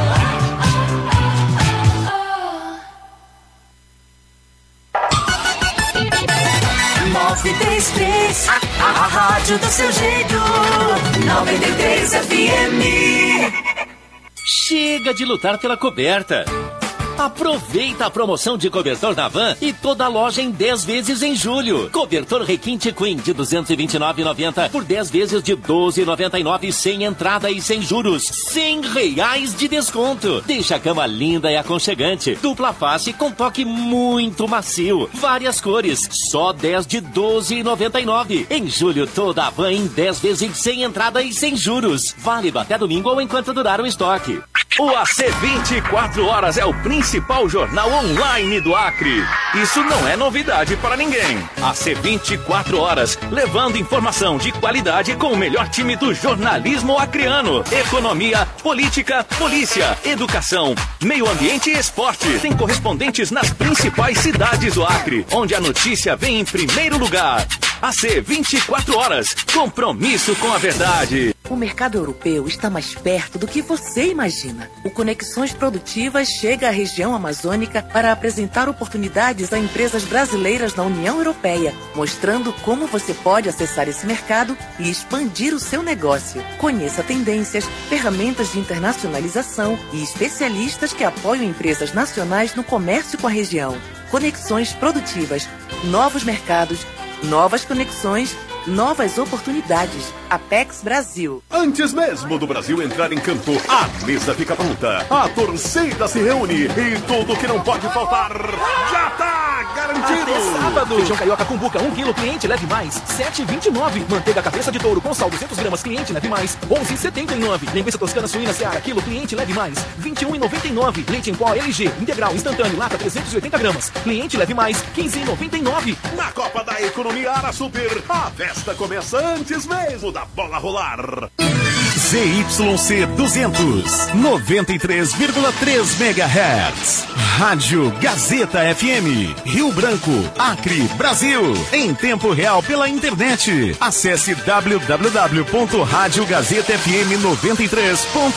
Move 33, a rádio do seu jeito. 93 FM. Chega de lutar pela coberta. Aproveita a promoção de cobertor da Van e toda a loja em 10 vezes em julho. Cobertor Requinte Queen de R$ 229,90 por 10 vezes de R$ 12,99 sem entrada e sem juros. R$100 de desconto. Deixa a cama linda e aconchegante. Dupla face com toque muito macio. Várias cores. Só 10 de R$ 12,99. Em julho, toda a Van em 10 vezes sem entrada e sem juros. Válido até domingo ou enquanto durar o estoque. O AC 24 Horas é o principal jornal online do Acre. Isso não é novidade para ninguém. AC 24 Horas, levando informação de qualidade com o melhor time do jornalismo acreano. Economia, política, polícia, educação, meio ambiente e esporte. Tem correspondentes nas principais cidades do Acre, onde a notícia vem em primeiro lugar. AC 24 Horas, compromisso com a verdade. O mercado europeu está mais perto do que você imagina. O Conexões Produtivas chega à região amazônica para apresentar oportunidades a empresas brasileiras na União Europeia, mostrando como você pode acessar esse mercado e expandir o seu negócio. Conheça tendências, ferramentas de internacionalização e especialistas que apoiam empresas nacionais no comércio com a região. Conexões Produtivas, novos mercados, novas conexões, novas oportunidades. Apex Brasil. Antes mesmo do Brasil entrar em campo, a mesa fica pronta. A torcida se reúne e tudo que não pode faltar já tá garantido. Até sábado. Feijão carioca com buca 1 kg, cliente leve mais, 7,29. Manteiga cabeça de touro com sal 200 gramas, cliente leve mais, 11,79. Linguiça toscana suína Seara, quilo, cliente leve mais, 21,99. Leite em pó LG, integral, instantâneo, lata 380 gramas, cliente leve mais, 15,99. Na Copa da Economia Ara Super, a festa começa antes mesmo da bola rolar. ZYC 200, 93,3 MHz. Rádio Gazeta FM, Rio Branco, Acre, Brasil. Em tempo real pela internet. Acesse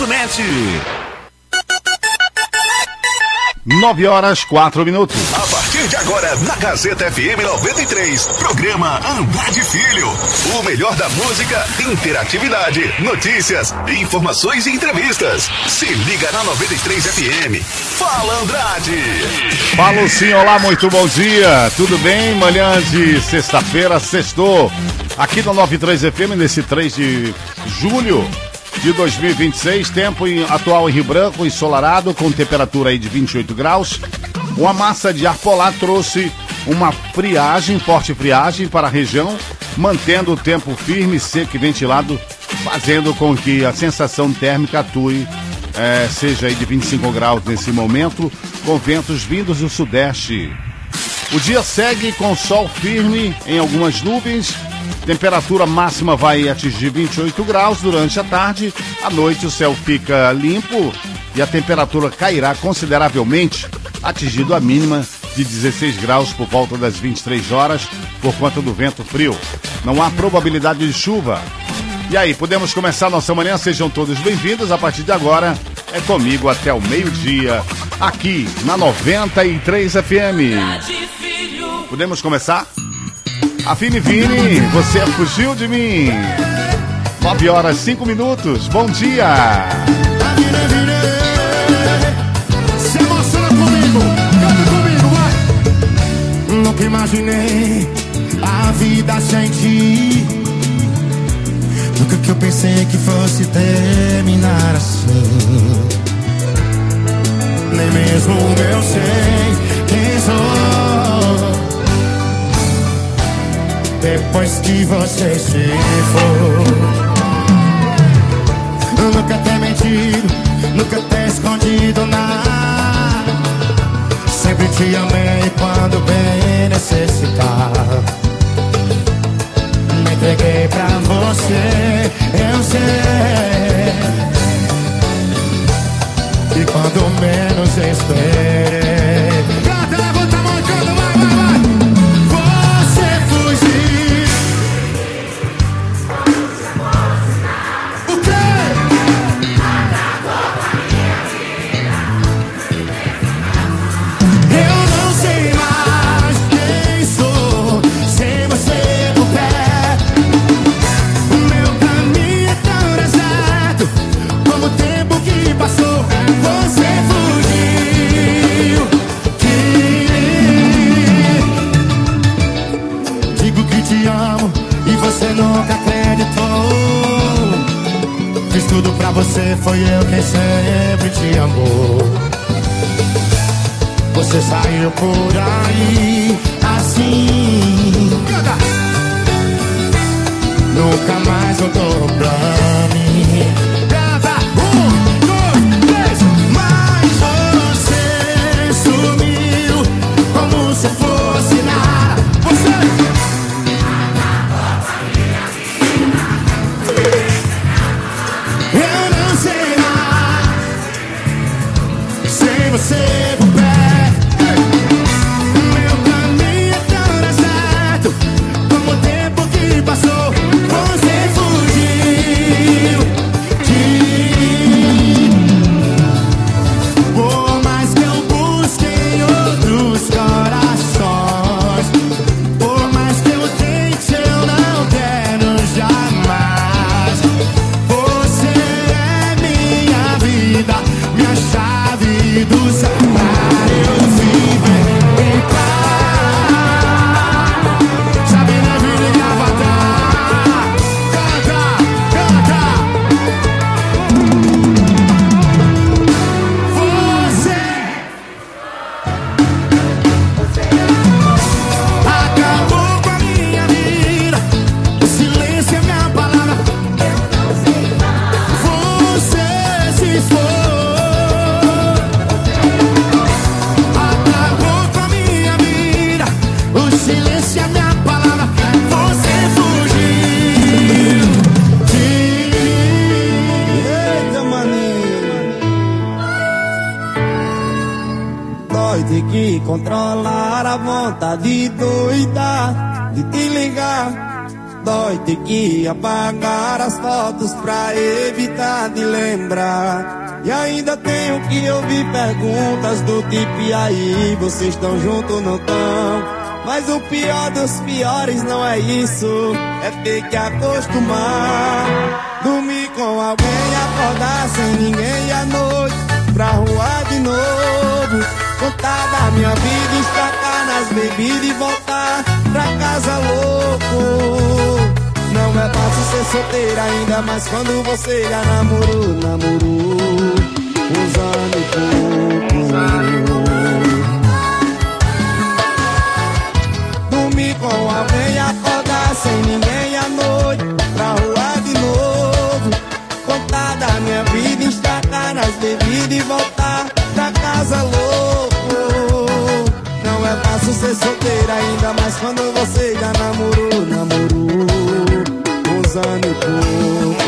www.radiogazetafm93.net. 9 horas 4 minutos. A partir partir de agora, na Gazeta FM 93, programa Andrade Filho. O melhor da música, interatividade, notícias, informações e entrevistas. Se liga na 93 FM. Fala, Andrade! Falo sim, olá, muito bom dia. Tudo bem? Manhã de sexta-feira, sextou. Aqui no 93 FM, nesse 3 de julho de 2026, tempo atual em Rio Branco, ensolarado, com temperatura aí de 28 graus. Uma massa de ar polar trouxe uma friagem, forte friagem para a região, mantendo o tempo firme, seco e ventilado, fazendo com que a sensação térmica atue, seja aí de 25 graus nesse momento, com ventos vindos do sudeste. O dia segue com sol firme em algumas nuvens. Temperatura máxima vai atingir 28 graus durante a tarde. À noite o céu fica limpo e a temperatura cairá consideravelmente, atingindo a mínima de 16 graus por volta das 23 horas, por conta do vento frio. Não há probabilidade de chuva. E aí, podemos começar nossa manhã? Sejam todos bem-vindos. A partir de agora, é comigo até o meio-dia, aqui na 93 FM. Podemos começar? Afine Vini, você fugiu de mim. 9 horas 5 minutos, bom dia. Se emociona comigo, canta comigo, vai. Nunca imaginei a vida sem ti. Nunca que eu pensei que fosse terminar assim. Nem mesmo eu sei quem sou depois que você se for. Nunca ter mentido, nunca ter escondido nada. Sempre te amei quando bem necessitar. Me entreguei pra você, eu sei. E quando menos esperei. Canta, levanta a mão, canta, vai, vai, vai. Tudo pra você, foi eu quem sempre te amou. Você saiu por aí assim, nunca mais voltou pra mim. Canta, 1, 2, 3. Mas você sumiu como se fosse nada. Você você por perto. Meu caminho é tão deserto como o tempo que passou. Você fugiu de mim. Por mais que eu busque em outros corações, por mais que eu tente, eu não quero jamais. Você é minha vida, minha chave do céu. Eu vivo em paz, sabendo a vida e avatar. Canta, canta. Você acabou com a minha vida. O silêncio é minha palavra. Eu não sei mais. Você se foi. Silêncio é minha palavra. Você fugiu de mim. Eita, maninho, dói ter que controlar a vontade doida de te ligar. Dói ter que apagar as fotos pra evitar de lembrar. E ainda tenho que ouvir perguntas do tipo: e aí, vocês estão juntos ou não tão? Mas o pior dos piores não é isso, é ter que acostumar. Dormir com alguém, acordar sem ninguém e à noite pra rua de novo. Contar da minha vida, estacar nas bebidas e voltar pra casa louco. Não é fácil ser solteira, ainda mais quando você já namorou uns anos e pouco. Dormir com alguém, acordar sem ninguém à noite pra rua de novo. Contar da minha vida, estacar nas bebidas e voltar pra casa louco. Não é fácil ser solteira, ainda mais quando você já namorou uns anos e pouco.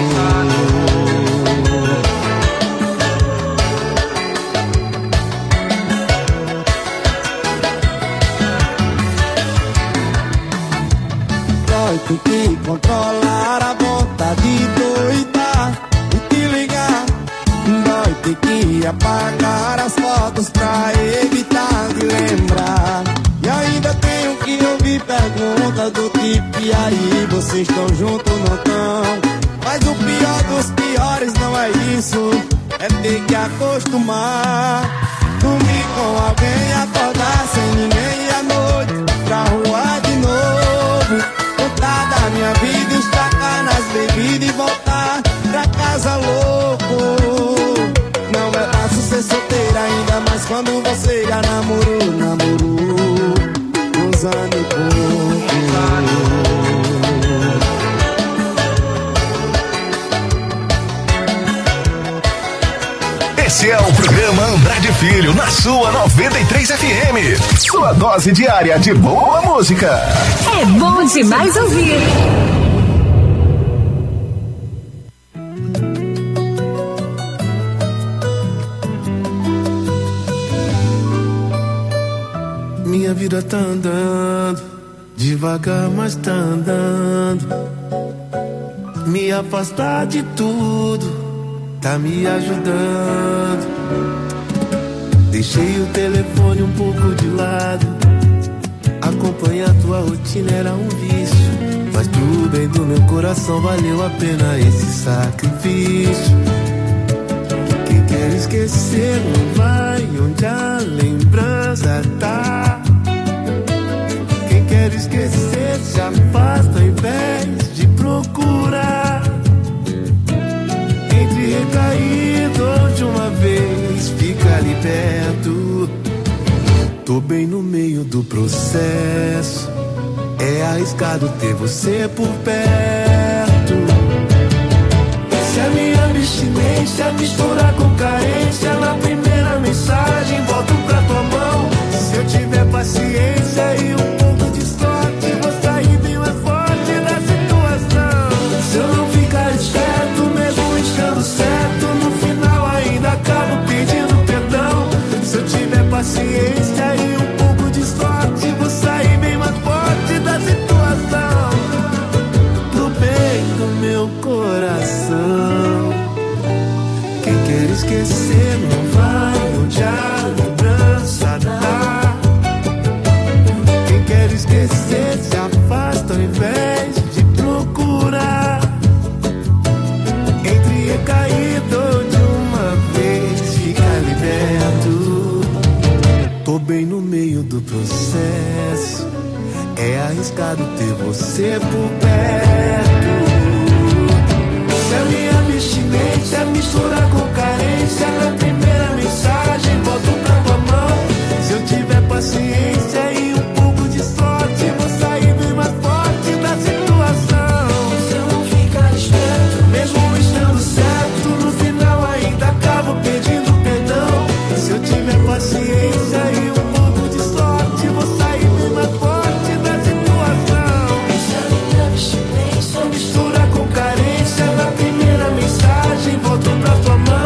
Dói ter que controlar a vontade de doidar e te ligar. Dói ter que apagar as fotos pra evitar de lembrar. E ainda tenho que ouvir perguntas do tipo: e aí, vocês estão juntos ou não tão? Mas o pior dos piores não é isso, é ter que acostumar. Dormir com alguém, acordar sem ninguém e à noite pra rua de novo. Contar da minha vida, estacar nas bebidas e voltar pra casa louco. Não é fácil ser solteira, ainda mais quando você já namorou uns anos e pouco. Esse é o programa Andrade Filho, na sua 93 FM. Sua dose diária de boa música. É bom demais ouvir. Minha vida tá andando, devagar, mas tá andando. Me afastar de tudo tá me ajudando. Deixei o telefone um pouco de lado. Acompanhar tua rotina era um vício, mas pro bem do meu coração valeu a pena esse sacrifício. Quem quer esquecer não vai onde a lembrança tá. Quem quer esquecer se afasta ao invés de procurar. Entre recaído de uma vez, fica ali perto. Tô bem no meio do processo, é arriscado ter você por perto. Se a minha abstinência misturar com carência, na primeira mensagem volto pra tua mão. Se eu tiver paciência e um pouco de sorte, vou sair bem mais forte da situação. Se eu não ficar esperto, mesmo estando certo, no final ainda acabo pedindo perdão. Se eu tiver paciência e um pouco de sorte, vou sair bem mais forte da situação. Do bem do meu coração. Quem quer esquecer não vai onde a lembrança tá. Quem quer esquecer se afasta ao invés de procurar. Entre recaído de uma vez, fica liberto. Tô bem no meio do processo, é arriscado ter você por perto.